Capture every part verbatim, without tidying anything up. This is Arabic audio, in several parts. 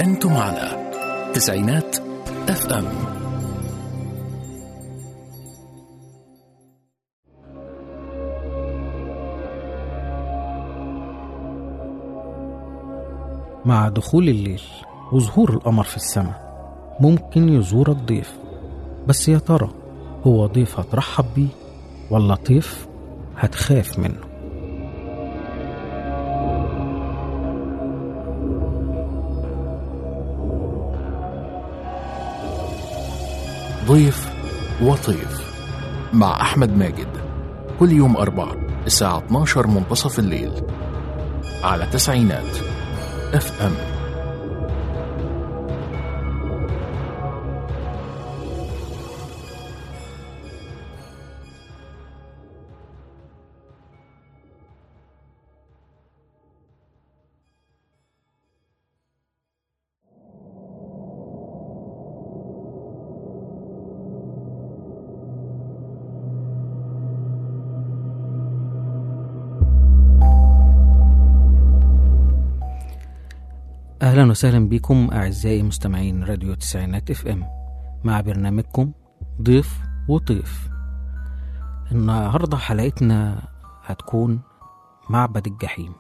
أنتم على تسعينات اف ام. مع دخول الليل وظهور القمر في السماء ممكن يزورك ضيف، بس يا ترى هو ضيف هترحب بيه ولا ضيف هتخاف منه؟ ضيف وطيف مع أحمد ماجد، كل يوم أربعة الساعة اتناشر منتصف الليل على تسعينات اف ام. أهلا وسهلا بكم أعزائي مستمعين راديو تسعينات اف ام مع برنامجكم ضيف وطيف. النهاردة حلقتنا هتكون معبد الجحيم،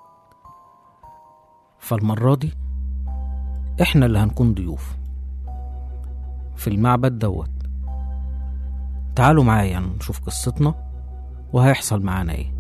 فالمرة دي احنا اللي هنكون ضيوف في المعبد دوت. تعالوا معايا نشوف قصتنا وهيحصل معانا ايه.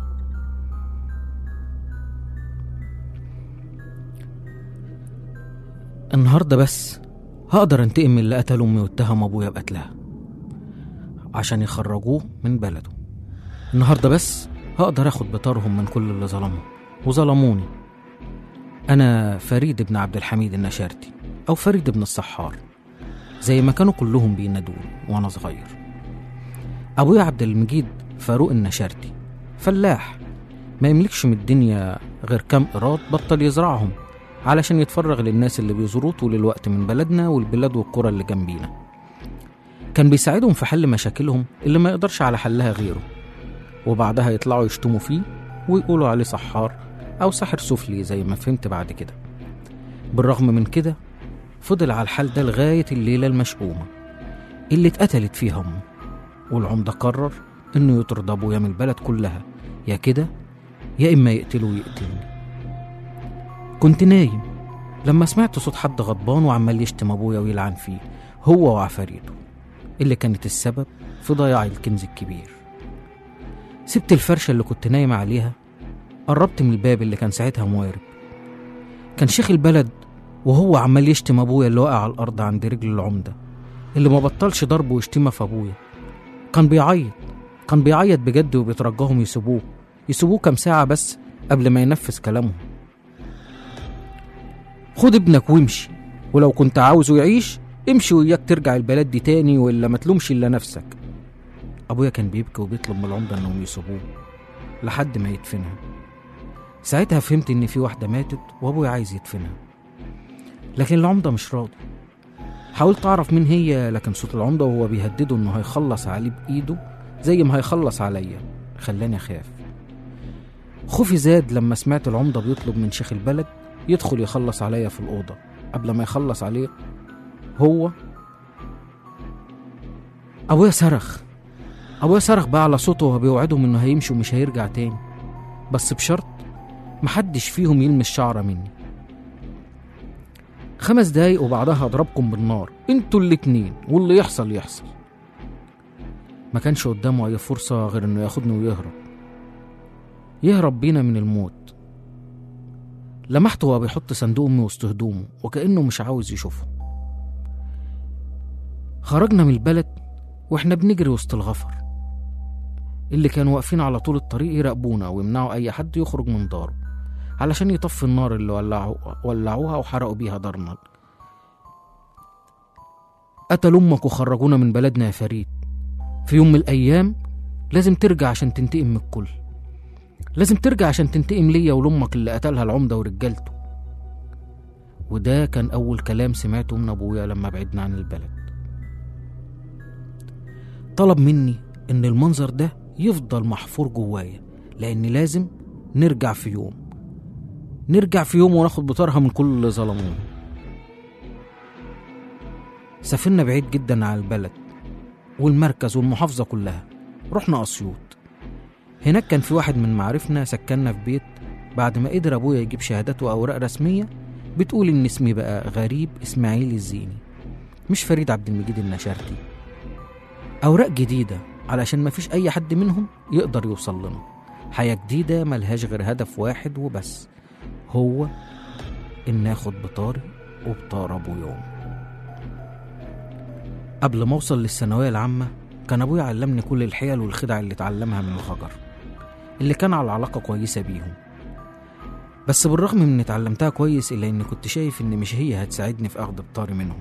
النهاردة بس هقدر انتقم من اللي قتل امي واتهم ابويا بقتلها عشان يخرجوه من بلده. النهاردة بس هقدر اخد بطارهم من كل اللي ظلمهم وظلموني. انا فريد بن عبد الحميد النشارتي او فريد بن الصحار زي ما كانوا كلهم بينادوني وانا صغير. ابويا عبد المجيد فاروق النشارتي فلاح ما يملكش من الدنيا غير كام قراط بطل يزرعهم علشان يتفرغ للناس اللي بيزوروه طول الوقت من بلدنا والبلاد والقرى اللي جنبينا. كان بيساعدهم في حل مشاكلهم اللي ما يقدرش على حلها غيره، وبعدها يطلعوا يشتموا فيه ويقولوا عليه سحار أو ساحر سفلي زي ما فهمت بعد كده. بالرغم من كده فضل على الحال ده لغاية الليلة المشؤومة اللي اتقتلت فيها أمه، والعمدة قرر إنه يطرد أبويا من البلد كلها، يا كده يا إما يقتله ويقتلني. كنت نايم لما سمعت صوت حد غضبان وعمال يشتم أبويا ويلعن فيه هو وعفاريته اللي كانت السبب في ضياع الكنز الكبير. سبت الفرشة اللي كنت نايم عليها، قربت من الباب اللي كان ساعتها موارب. كان شيخ البلد وهو عمال يشتم أبويا اللي واقع على الأرض عند رجل العمدة اللي ما بطلش ضرب وشتيمة في أبويا. كان بيعيط كان بيعيط بجد وبيترجاهم يسيبوه يسيبوه كام ساعة بس قبل ما ينفذ كلامهم. خد ابنك وامشي، ولو كنت عاوزه يعيش امشي وياك ترجع البلد دي تاني، ولا ما تلومش الا نفسك. ابويا كان بيبكي وبيطلب من العمدة انهم يسيبوه لحد ما يدفنها. ساعتها فهمت ان في واحدة ماتت وابويا عايز يدفنها، لكن العمدة مش راضي. حاولت اعرف مين هي، لكن صوت العمدة وهو بيهدده انه هيخلص عليه بايده زي ما هيخلص عليا خلاني اخاف. خوفي زاد لما سمعت العمدة بيطلب من شيخ البلد يدخل يخلص عليا في الأوضة قبل ما يخلص عليه هو. أبويا صرخ أبويا صرخ بقى على صوته وهو بيوعدهم إنه هيمشي ومش هيرجع تاني، بس بشرط محدش فيهم يلمس شعرة مني. خمس دقايق وبعدها هضربكم بالنار انتوا الاتنين واللي يحصل يحصل. ما كانش قدامه أي فرصة غير إنه ياخدني ويهرب يهرب بينا من الموت. لمحته وهو بيحط صندوق امي وسط هدومه وكأنه مش عاوز يشوفه. خرجنا من البلد واحنا بنجري وسط الغفر اللي كانوا واقفين على طول الطريق يراقبونا ويمنعوا اي حد يخرج من داره علشان يطفي النار اللي ولعوا ولعوها وحرقوا بيها دارنا. قتلوا امك وخرجونا من بلدنا يا فريد. في يوم من الايام لازم ترجع عشان تنتقم من الكل، لازم ترجع عشان تنتقم ليا ولأمك اللي قتلها العمدة ورجالته. وده كان أول كلام سمعته من أبويا لما بعدنا عن البلد. طلب مني إن المنظر ده يفضل محفور جوايا، لأن لازم نرجع في يوم نرجع في يوم وناخد بطارها من كل اللي ظلمونا. سافرنا بعيد جدا عن البلد والمركز والمحافظة كلها، رحنا أسيوط. هناك كان في واحد من معارفنا سكننا في بيت بعد ما قدر أبويا يجيب شهادات وأوراق رسمية بتقول إن اسمي بقى غريب إسماعيل الزيني، مش فريد عبد المجيد النشارتي. أوراق جديدة علشان مفيش أي حد منهم يقدر يوصل لنا. حياة جديدة ملهاش غير هدف واحد وبس، هو إن ناخد بطاري وبطار أبو يوم. قبل ما أوصل للثانوية العامة كان أبويا علمني كل الحيل والخدع اللي اتعلمها من الخجر اللي كان على علاقة كويسة بيهم، بس بالرغم من إني اتعلمتها كويس إلا إني كنت شايف إن مش هي هتساعدني في أخذ بطاري منهم.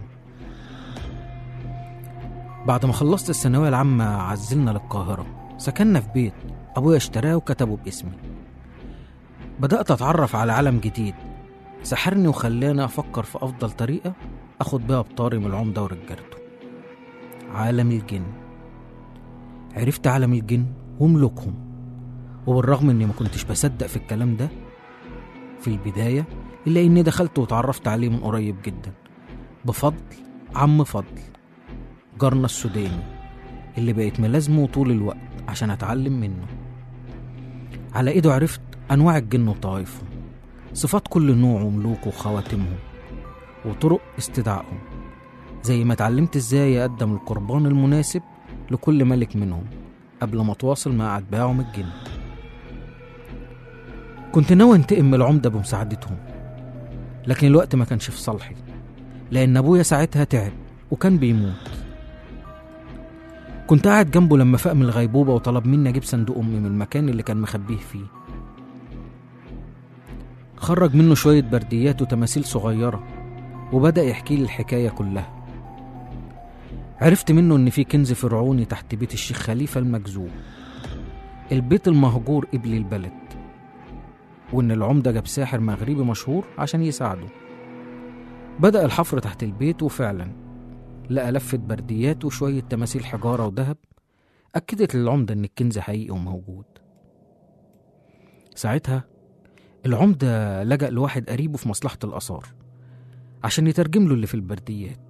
بعد ما خلصت الثانوية العامة عزلنا للقاهرة، سكننا في بيت أبويا اشتراه وكتبه باسمي. بدأت أتعرف على عالم جديد سحرني وخلاني أفكر في أفضل طريقة أخد بيها بطاري من العمدة ورجالته، عالم الجن. عرفت عالم الجن وملوكهم، وبالرغم إني ما كنتش بصدق في الكلام ده في البداية إلا إني دخلت وتعرفت عليه من قريب جدا بفضل عم فضل جارنا السوداني اللي بقيت ملازمه طول الوقت عشان أتعلم منه. على إيده عرفت أنواع الجن وطوائفهم، صفات كل نوع وملوكه وخواتمهم وطرق استدعائهم، زي ما اتعلمت إزاي أقدم القربان المناسب لكل ملك منهم قبل ما أتواصل مع أتباعهم الجن. كنت ناوي انتقم من العمدة بمساعدتهم، لكن الوقت ما كانش في صالحي لأن أبويا ساعتها تعب وكان بيموت. كنت قاعد جنبه لما فاق من الغيبوبة وطلب مني أجيب صندوق أمي من المكان اللي كان مخبيه فيه. خرج منه شوية برديات وتماثيل صغيرة وبدأ يحكي لي الحكاية كلها. عرفت منه إن في كنز فرعوني تحت بيت الشيخ خليفة المجذوب، البيت المهجور قبل البلد، وإن العمدة جاب ساحر مغربي مشهور عشان يساعده. بدأ الحفر تحت البيت وفعلا لقى لفة برديات وشوية تماثيل حجارة وذهب أكدت للعمدة إن الكنز حقيقي وموجود. ساعتها العمدة لجأ لواحد قريبه في مصلحة الآثار عشان يترجم له اللي في البرديات.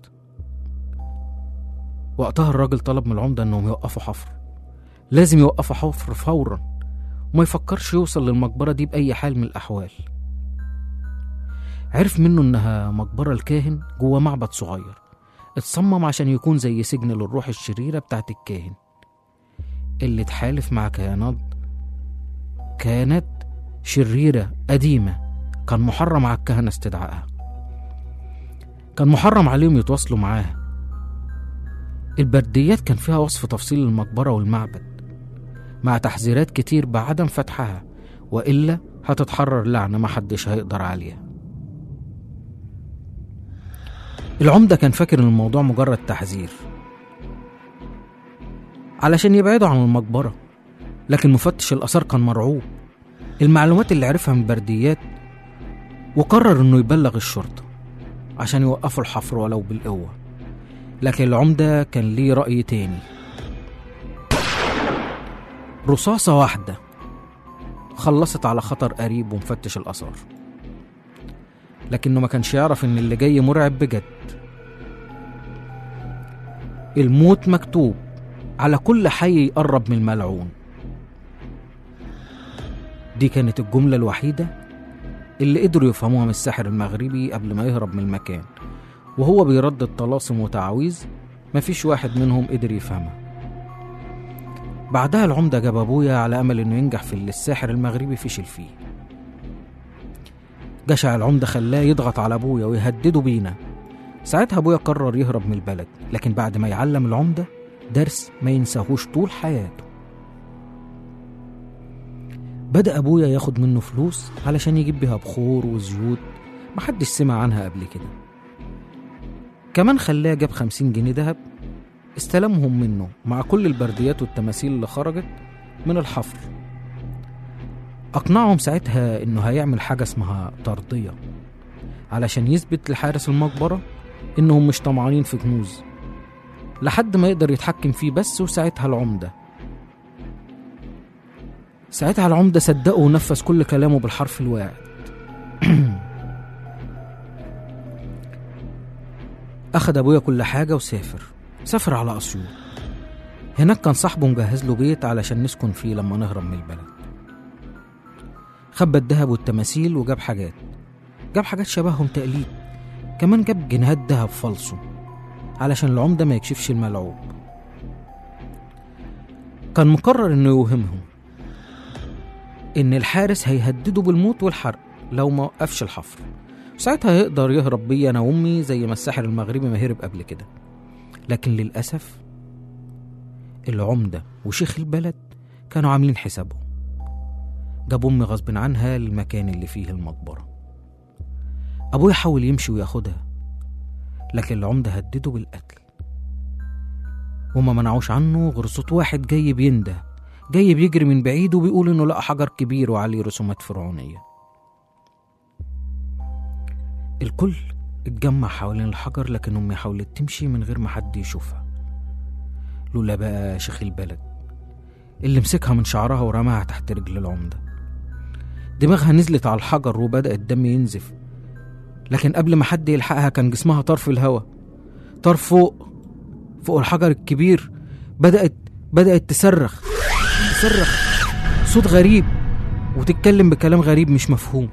وقتها الراجل طلب من العمدة إنهم يوقفوا حفر، لازم يوقفوا حفر فورا وما يفكرش يوصل للمقبرة دي بأي حال من الأحوال. عرف منه إنها مقبرة الكاهن جوه معبد صغير اتصمم عشان يكون زي سجن للروح الشريرة بتاعت الكاهن اللي تحالف مع كيانات كيانات شريرة قديمة كان محرم على الكهنة استدعائها، كان محرم عليهم يتواصلوا معاها. البرديات كان فيها وصف تفصيل المقبرة والمعبد مع تحذيرات كتير بعدم فتحها وإلا هتتحرر لعنة محدش هيقدر عليها. العمدة كان فاكر ان الموضوع مجرد تحذير علشان يبعدوا عن المقبرة، لكن مفتش الآثار كان مرعوب المعلومات اللي عرفها من البرديات وقرر انه يبلغ الشرطة عشان يوقفوا الحفر ولو بالقوة. لكن العمدة كان ليه رأي تاني. رصاصة واحدة خلصت على خطر قريب ومفتش الآثار، لكنه ما كانش يعرف ان اللي جاي مرعب بجد. الموت مكتوب على كل حي يقرب من الملعون. دي كانت الجملة الوحيدة اللي قدروا يفهموها من الساحر المغربي قبل ما يهرب من المكان، وهو بيردد طلاسم وتعاويذ مفيش واحد منهم قدر يفهمها. بعدها العمدة جاب أبويا على أمل إنه ينجح في اللي الساحر المغربي فشل فيه. جشع العمدة خلاه يضغط على أبويا ويهدده بينا. ساعتها أبويا قرر يهرب من البلد، لكن بعد ما يعلم العمدة درس ما ينساهوش طول حياته. بدأ أبويا ياخد منه فلوس علشان يجيب بيها بخور وزيوت محدش سمع عنها قبل كده. كمان خلاه جاب خمسين جنيه دهب استلمهم منه مع كل البرديات والتماثيل اللي خرجت من الحفر. أقنعهم ساعتها إنه هيعمل حاجة اسمها ترضية علشان يثبت لحارس المقبرة إنهم مش طمعانين في كنوز لحد ما يقدر يتحكم فيه بس. وساعتها العمدة ساعتها العمدة صدقه ونفذ كل كلامه بالحرف الواحد. أخد أبويا كل حاجة وسافر سافر على أسيوط. هناك كان صاحبه مجهز له بيت علشان نسكن فيه لما نهرب من البلد. خبى الدهب والتماثيل وجاب حاجات جاب حاجات شبههم تقليد، كمان جاب جنيهات دهب فالصو علشان العمدة ما يكشفش الملعوب. كان مقرر انه يوهمهم ان الحارس هيهدده بالموت والحرق لو ما وقفش الحفر، ساعتها هيقدر يهرب بيا انا وامي زي ما الساحر المغربي ما هرب قبل كده. لكن للأسف العمدة وشيخ البلد كانوا عاملين حسابهم، جابوا امي غصب عنها للمكان اللي فيه المقبرة. ابويا حاول يمشي وياخدها، لكن العمدة هدده بالقتل وما منعوش عنه غير صوت واحد جاي بينده، جاي بيجري من بعيد وبيقول انه لقى حجر كبير وعليه رسومات فرعونية. الكل اتجمع حوالين الحجر، لكن امي حاولت تمشي من غير ما حد يشوفها، لولا بقى شيخ البلد اللي مسكها من شعرها ورماها تحت رجل العمدة. دماغها نزلت على الحجر وبدأ الدم ينزف، لكن قبل ما حد يلحقها كان جسمها طار في الهوا، طار فوق فوق الحجر الكبير. بدأت بدأت تصرخ تصرخ صوت غريب وتتكلم بكلام غريب مش مفهوم.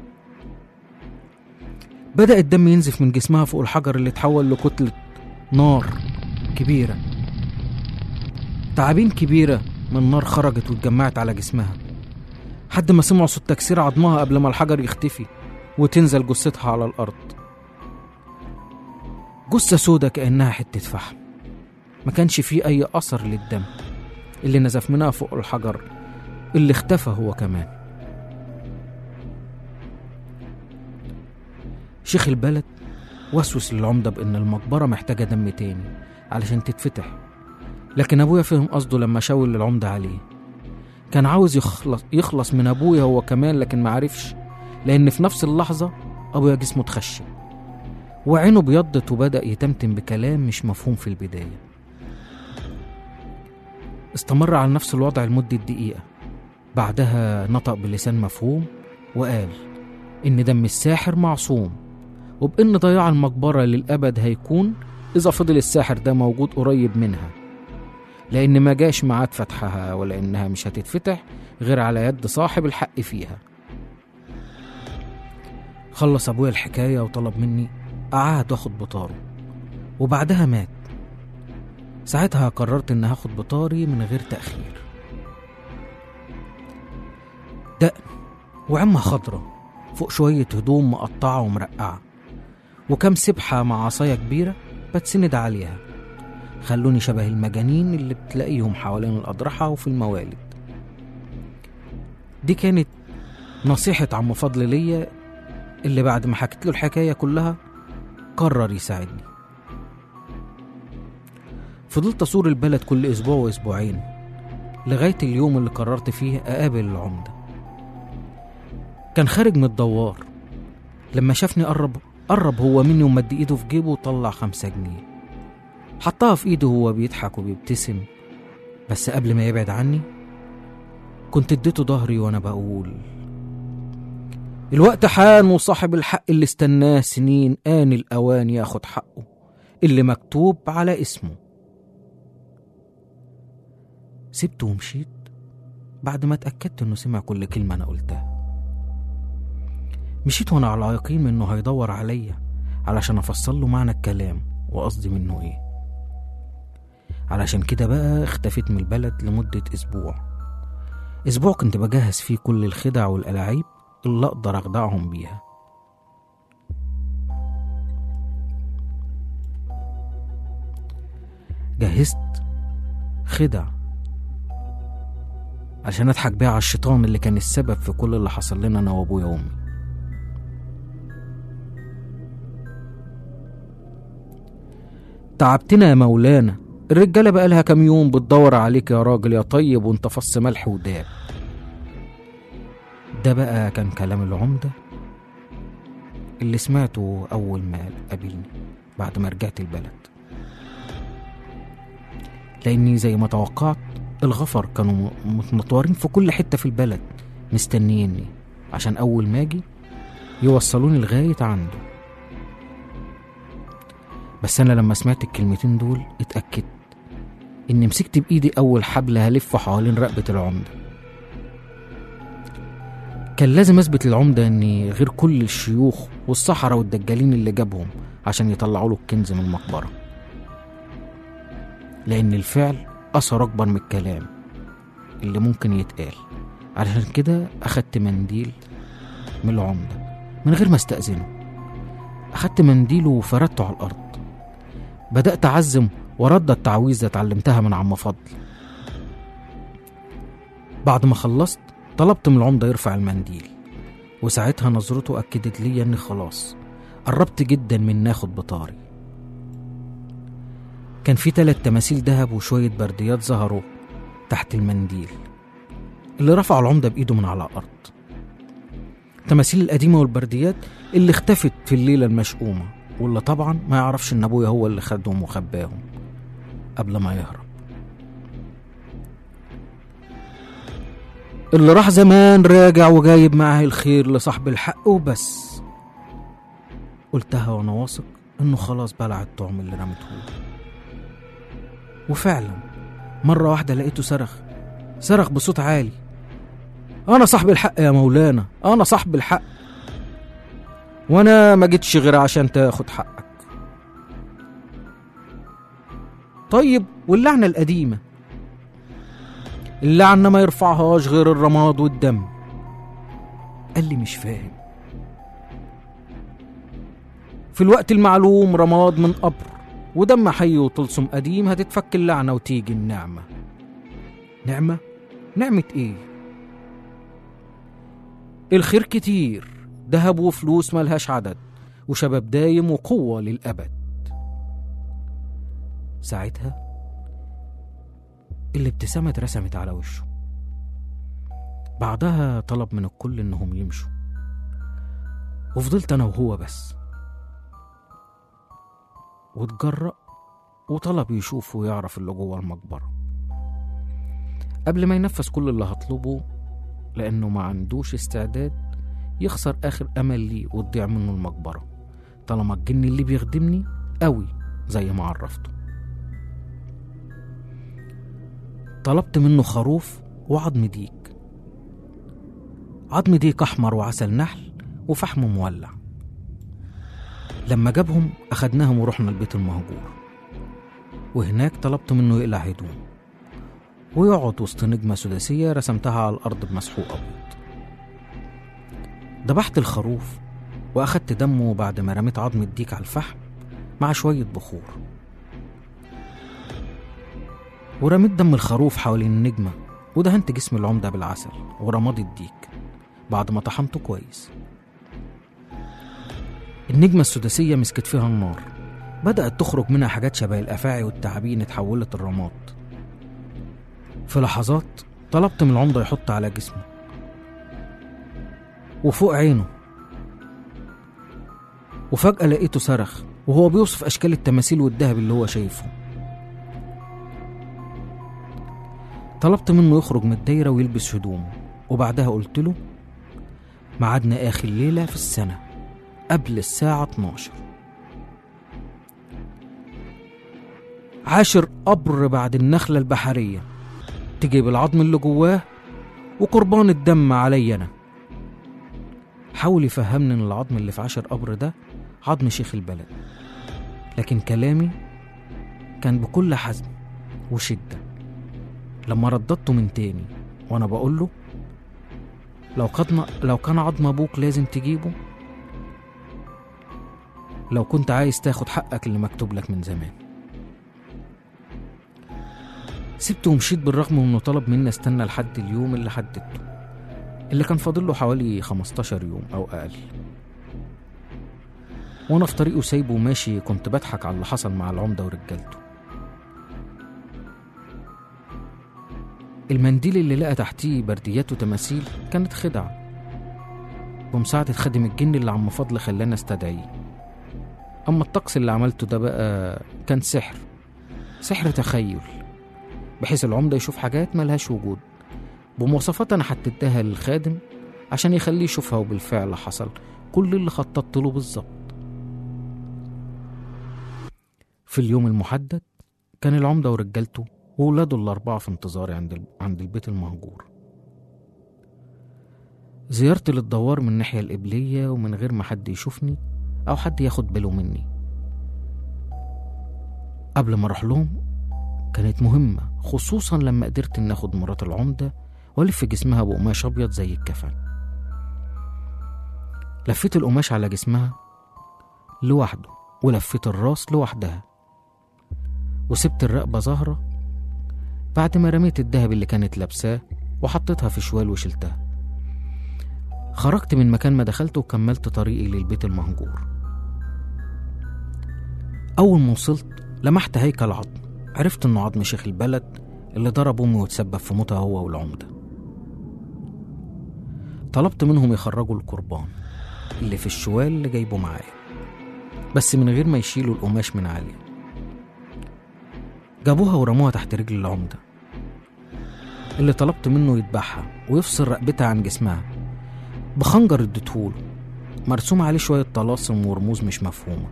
بدأ الدم ينزف من جسمها فوق الحجر اللي اتحول لكتلة نار كبيرة. تعابين كبيرة من نار خرجت واتجمعت على جسمها حد ما سمعوا صوت تكسير عظمها قبل ما الحجر يختفي وتنزل جثتها على الأرض. جثة سودة كأنها حتة فحم، ما كانش فيه أي أثر للدم اللي نزف منها فوق الحجر اللي اختفى هو كمان. شيخ البلد وسوس للعمدة بأن المقبرة محتاجة دم تاني علشان تتفتح، لكن أبويا فهم قصده لما شاور للعمدة عليه. كان عاوز يخلص, يخلص من أبويا هو كمان، لكن معرفش، لأن في نفس اللحظة أبويا جسمه اتخشب وعينه بيضت وبدأ يتمتم بكلام مش مفهوم في البداية. استمر على نفس الوضع لمدة دقيقة، بعدها نطق بلسان مفهوم وقال إن دم الساحر معصوم، وبإن ضياع المقبرة للأبد هيكون إذا فضل الساحر ده موجود قريب منها، لأن ما جاش معاد فتحها ولا إنها مش هتتفتح غير على يد صاحب الحق فيها. خلص أبويا الحكاية وطلب مني أعاد أخد بطاره، وبعدها مات. ساعتها قررت إن هاخد بطاري من غير تأخير. دقن وعمة خضرة فوق شوية هدوم مقطعة ومرقعة وكم سبحة مع عصاية كبيرة بتسند عليها، خلوني شبه المجانين اللي بتلاقيهم حوالين الأضرحة وفي الموالد. دي كانت نصيحة عم فضل ليا، اللي بعد ما حكيت له الحكاية كلها قرر يساعدني. فضلت أزور البلد كل أسبوع وأسبوعين لغاية اليوم اللي قررت فيه أقابل العمدة. كان خارج من الدوار، لما شافني قرب قرب هو مني ومد إيده في جيبه وطلع خمسة جنيه، حطها في إيده وهو بيضحك وبيبتسم. بس قبل ما يبعد عني كنت اديته ظهري وأنا بقول الوقت حان، وصاحب الحق اللي استناه سنين آن الأوان ياخد حقه اللي مكتوب على اسمه. سبته ومشيت بعد ما اتأكدت انه سمع كل كلمة انا قلتها. مشيت وانا على يقين انه هيدور عليا علشان افصل له معنى الكلام وقصدي منه ايه. علشان كده بقى اختفيت من البلد لمدة اسبوع. اسبوع كنت بجهز فيه كل الخدع والألاعيب اللي اقدر اخدعهم بيها. جهزت خدع عشان اضحك بيها على الشيطان اللي كان السبب في كل اللي حصل لنا انا وابويا وامي. تعبتنا يا مولانا، الرجاله بقى لها كام يوم بتدور عليك يا راجل يا طيب وانت فص ملح وداب. ده بقى كان كلام العمدة اللي سمعته اول ما قابلني بعد ما رجعت البلد، لاني زي ما توقعت الغفر كانوا متنطورين في كل حتة في البلد مستنيني عشان أول ما أجي يوصلوني لغاية عنده. بس أنا لما سمعت الكلمتين دول اتأكدت إني مسكت بإيدي أول حبل هلفه حوالين رقبة العمدة. كان لازم أثبت للعمدة إني غير كل الشيوخ والسحرة والدجالين اللي جابهم عشان يطلعوا له الكنز من المقبرة، لأن الفعل أثر أكبر من الكلام اللي ممكن يتقال. علشان كده أخدت منديل من العمدة من غير ما استأذنه. أخدت منديله وفردته على الأرض. بدأت أعزم ورد التعويذة اتعلمتها من عم فضل. بعد ما خلصت طلبت من العمدة يرفع المنديل، وساعتها نظرته أكدت لي إني خلاص قربت جدا من ناخد بطاري. كان في تلات تماثيل دهب وشوية برديات ظهروا تحت المنديل اللي رفع العمدة بإيده من على الأرض. التماثيل القديمة والبرديات اللي اختفت في الليلة المشؤومة، واللي طبعا ما يعرفش إن أبويا هو اللي خدهم وخباهم قبل ما يهرب. اللي راح زمان راجع وجايب معاه الخير لصاحب الحق وبس. قلتها وانا واثق انه خلاص بلع الطعم اللي رمته. وفعلا مرة واحدة لقيته صرخ صرخ بصوت عالي: انا صاحب الحق يا مولانا، انا صاحب الحق، وانا ما جيتش غير عشان تاخد حقك. طيب واللعنة القديمة؟ اللعنة ما يرفعهاش غير الرماد والدم. قال لي: مش فاهم. في الوقت المعلوم رماد من قبر ودم حي وطلسم قديم هتتفك اللعنة وتيجي النعمة. نعمة؟ نعمة ايه؟ الخير كتير، دهب وفلوس ملهاش عدد، وشباب دايم وقوة للأبد. ساعتها الابتسامة اترسمت على وشه. بعدها طلب من الكل انهم يمشوا، وفضلت انا وهو بس. واتجرأ وطلب يشوف ويعرف اللي جوه المقبرة قبل ما ينفذ كل اللي هطلبه، لانه ما عندوش استعداد يخسر اخر امل ليه وتضيع منه المقبرة طالما الجن اللي بيخدمني قوي زي ما عرفته. طلبت منه خروف وعظم ديك، عظم ديك احمر وعسل نحل وفحم مولع. لما جابهم اخدناهم ورحنا البيت المهجور، وهناك طلبت منه يقلع هدوم ويقعد وسط نجمة سداسية رسمتها على الارض بمسحوق ابيض. ذبحت الخروف واخدت دمه بعد ما رميت عظم الديك على الفحم مع شوية بخور، ورميت دم الخروف حوالين النجمة، ودهنت جسم العمدة بالعسل ورماد الديك بعد ما طحنته كويس. النجمة السداسية مسكت فيها النار، بدأت تخرج منها حاجات شبه الأفاعي والتعابين اتحولت الرماد. في لحظات طلبت من العمدة يحط على جسمه وفوق عينه، وفجأة لقيته صرخ وهو بيوصف أشكال التماثيل والذهب اللي هو شايفه. طلبت منه يخرج من الدايرة ويلبس هدومه، وبعدها قلت له: ميعادنا آخر ليلة في السنة قبل الساعة اتناشر، عاشر قبر بعد النخلة البحرية، تجيب العظم اللي جواه وقربان الدم علي أنا. حاول يفهمني إن العظم اللي في عاشر قبر ده عظم شيخ البلد، لكن كلامي كان بكل حزم وشدة. لما رددته من تاني وانا بقول له: لو قدنا لو كان عظم ابوك لازم تجيبه، لو كنت عايز تاخد حقك اللي مكتوب لك من زمان. سبته ومشيت بالرغم من انه طلب مني استنى لحد اليوم اللي حددته، اللي كان فاضل له حوالي خمستاشر يوم او اقل. وانا في طريقه سايبه وماشي كنت بضحك على اللي حصل مع العمدة ورجالته. المنديل اللي لقى تحتيه برديات وتماثيل كانت خدعة بمساعدة خادم الجن اللي عم فضل خلاني استدعيه. اما الطقس اللي عملته ده بقى كان سحر سحر تخيل، بحيث العمدة يشوف حاجات ملهاش وجود بمواصفات انا حددتها للخادم عشان يخليه يشوفها، وبالفعل حصل كل اللي خططت له بالظبط. في اليوم المحدد كان العمدة ورجالته وولاده الأربعة في انتظاري عند عند البيت المهجور. زيارتي للدوار من الناحية القبلية ومن غير ما حد يشوفني أو حد ياخد باله مني. قبل ما أروح لهم كانت مهمة، خصوصا لما قدرت إن أخد مرات العمدة وألف جسمها بقماش أبيض زي الكفن. لفيت القماش على جسمها لوحده ولفيت الراس لوحدها وسبت الرقبة ظاهرة بعد ما رميت الدهب اللي كانت لابساه وحطيتها في شوال وشلتها. خرجت من مكان ما دخلت وكملت طريقي للبيت المهجور. أول ما وصلت لمحت هيكل عظم، عرفت إنه عظم شيخ البلد اللي ضرب أمي وتسبب في موتها هو والعمدة. طلبت منهم يخرجوا القربان اللي في الشوال اللي جايبه معايا، بس من غير ما يشيلوا القماش من عليه. جابوها ورموها تحت رجل العمدة اللي طلبت منه يذبحها ويفصل رقبتها عن جسمها بخنجر اديتهوله مرسوم عليه شوية طلاسم ورموز مش مفهومة.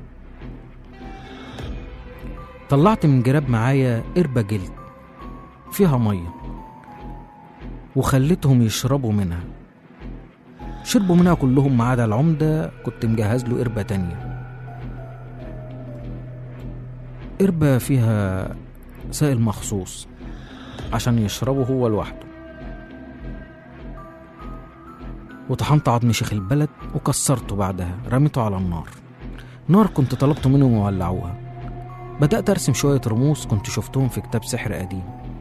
طلعت من جراب معايا قربة جلد فيها مية وخليتهم يشربوا منها. شربوا منها كلهم ما عدا العمدة، كنت مجهز له قربة تانية، قربة فيها سائل مخصوص عشان يشربه هو لوحده. وطحنت عظم شيخ البلد وكسرته، بعدها رميته على النار. نار كنت طلبت منهم يولعوها. بدأت أرسم شوية رموز كنت شفتهم في كتاب سحر قديم.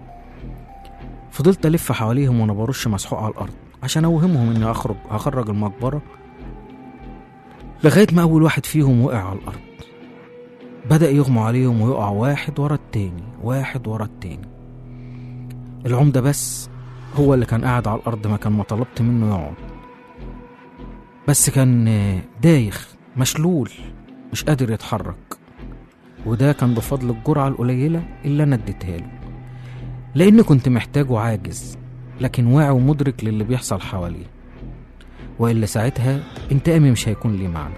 فضلت ألف حواليهم وأنا برش مسحوق على الأرض عشان أوهمهم إني أخرج هخرج المقبرة، لغاية ما أول واحد فيهم وقع على الأرض. بدأ يغمى عليهم ويقع واحد ورا التاني واحد ورا التاني. العمدة بس هو اللي كان قاعد على الأرض مكان ما طلبت منه يقعد، بس كان دايخ مشلول مش قادر يتحرك، وده كان بفضل الجرعة القليلة اللي أنا اديتها له، لأن كنت محتاجه عاجز لكن واعي ومدرك للي بيحصل حواليه، وإلا ساعتها انتقامي مش هيكون ليه معنى.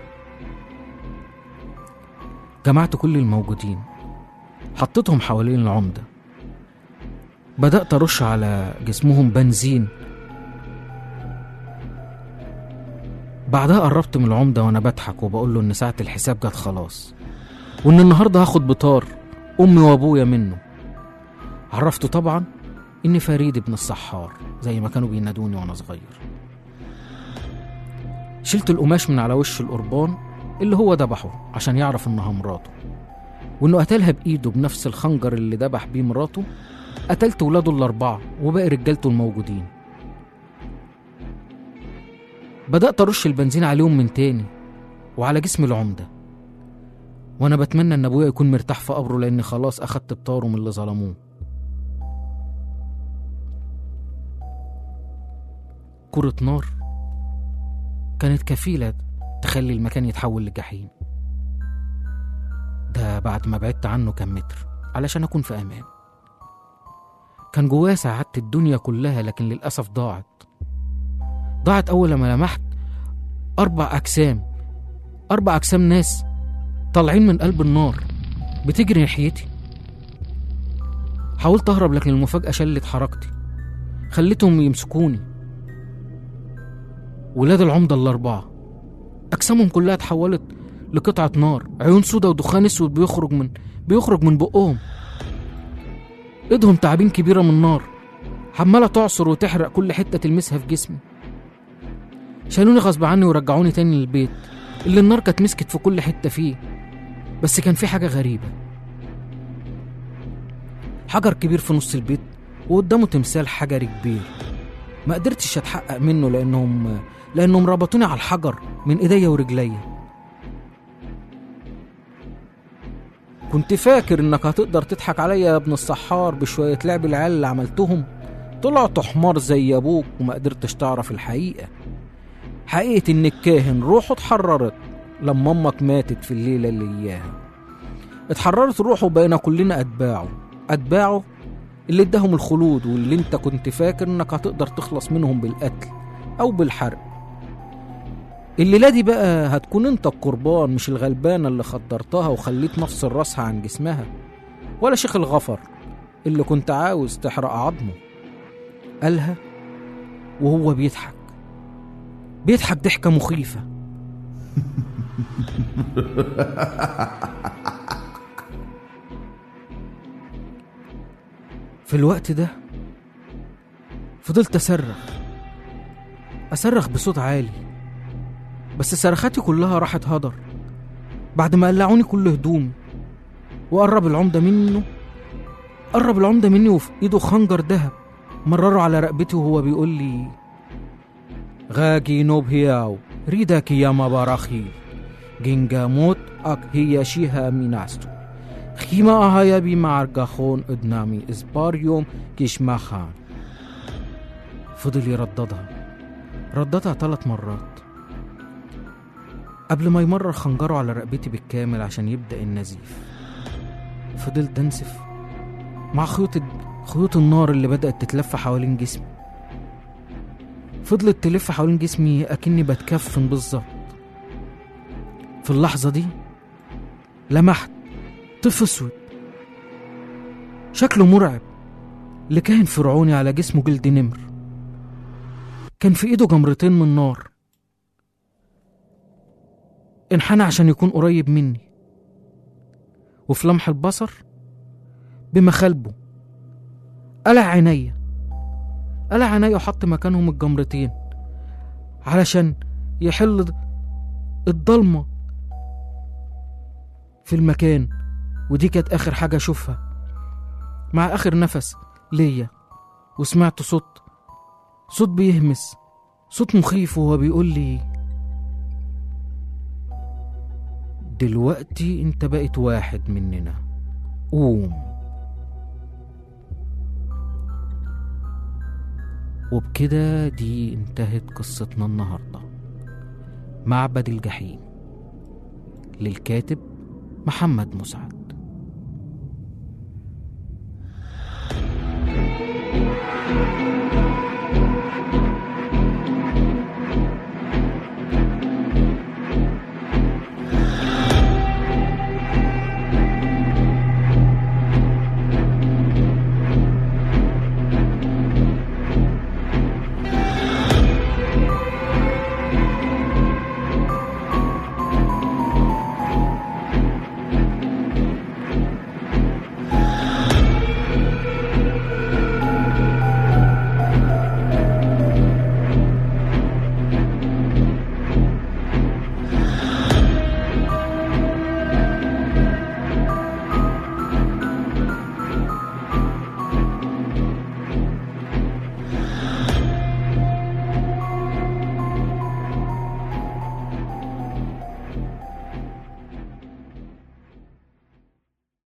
جمعت كل الموجودين حطيتهم حوالين العمدة، بدأت أرش على جسمهم بنزين. بعدها قربت من العمدة وأنا بضحك وبقول له إن ساعة الحساب جت خلاص، وإن النهاردة هاخد بطار أمي وأبويا منه. عرفته طبعا إني فريد ابن السحار زي ما كانوا بينادوني وأنا صغير. شلت القماش من على وش القربان اللي هو ذبحه عشان يعرف إنها مراته، وإنه قتلها بإيده بنفس الخنجر اللي ذبح بيه مراته. قتلت ولاده الأربعة وباقي رجالته الموجودين. بدأت أرش البنزين عليهم من تاني وعلى جسم العمدة، وأنا بتمنى إن أبويا يكون مرتاح في قبره لأني خلاص أخدت بطاره من اللي ظلموه. كرة نار كانت كفيلة تخلي المكان يتحول لجحيم. ده بعد ما بعدت عنه كم متر علشان أكون في أمان. كان جوايا سعادة الدنيا كلها، لكن للأسف ضاعت ضاعت أول ما لمحت أربع أجسام أربع أجسام ناس طالعين من قلب النار بتجري ناحيتي. حاولت أهرب لكن المفاجأة شلت حركتي، خليتهم يمسكوني. ولاد العمدة الأربعة أجسامهم كلها اتحولت لقطعة نار، عيون سودا ودخان اسود بيخرج من بيخرج من بقهم. ايدهم تعابين كبيرة من نار عمالة تعصر وتحرق كل حتة تلمسها في جسمي. شالوني غصب عني ورجعوني تاني للبيت اللي النار كانت مسكت في كل حتة فيه. بس كان في حاجة غريبة، حجر كبير في نص البيت وقدامه تمثال حجري كبير. ما قدرتش اتحقق منه لانهم لانهم ربطوني على الحجر من ايديا ورجليا. كنت فاكر انك هتقدر تضحك عليا يا ابن السحار بشوية لعب العيال اللي عملتهم. طلعت حمار زي ابوك وما قدرتش تعرف الحقيقة. حقيقة ان الكاهن روحه اتحررت لما امك ماتت في الليلة اللي اياها. اتحررت روحه وبقينا كلنا اتباعه اتباعه اللي اداهم الخلود، واللي انت كنت فاكر انك هتقدر تخلص منهم بالقتل او بالحرق. الليلة دي بقى هتكون انت القربان، مش الغلبانة اللي خدرتها وخليت نفصل راسها عن جسمها، ولا شيخ الغفر اللي كنت عاوز تحرق عظمه. قالها وهو بيضحك بيضحك ضحكة مخيفة. في الوقت ده فضلت أصرخ أصرخ بصوت عالي، بس صرخاتي كلها راحت هدر بعد ما قلعوني كل هدومي. وقرب العمدة منه قرب العمدة مني وفي ايده خنجر دهب مرره على رقبتي وهو بيقول لي: غاكي نوب هياو ريدك يا مبارخيل جنجاموت اك هي شيها ميناستو خيما اهايا بي معرقخون ادنامي اسبار يوم كيشما خان. فضل يرددها رددها ثلاث مرات قبل ما يمرر خنجره على رقبتي بالكامل عشان يبدأ النزيف. فضلت انسف مع خيوط خيوط النار اللي بدأت تتلف حوالين جسمي. فضلت تلف حوالين جسمي أكني بتكفن بالظبط. في اللحظة دي لمحت طفل أسود شكله مرعب لكائن فرعوني على جسمه جلد نمر، كان في ايده جمرتين من نار. انحنى عشان يكون قريب مني، وفي لمح البصر بمخالبه قلع عينيا قلع عينيا وحط مكانهم الجمرتين علشان يحل الضلمة في المكان. ودي كانت آخر حاجة أشوفها مع آخر نفس ليا. وسمعت صوت صوت بيهمس، صوت مخيف وهو بيقول لي: دلوقتي انت بقيت واحد مننا، قوم. وبكده دي انتهت قصتنا النهاردة، معبد الجحيم، للكاتب محمد مسعد.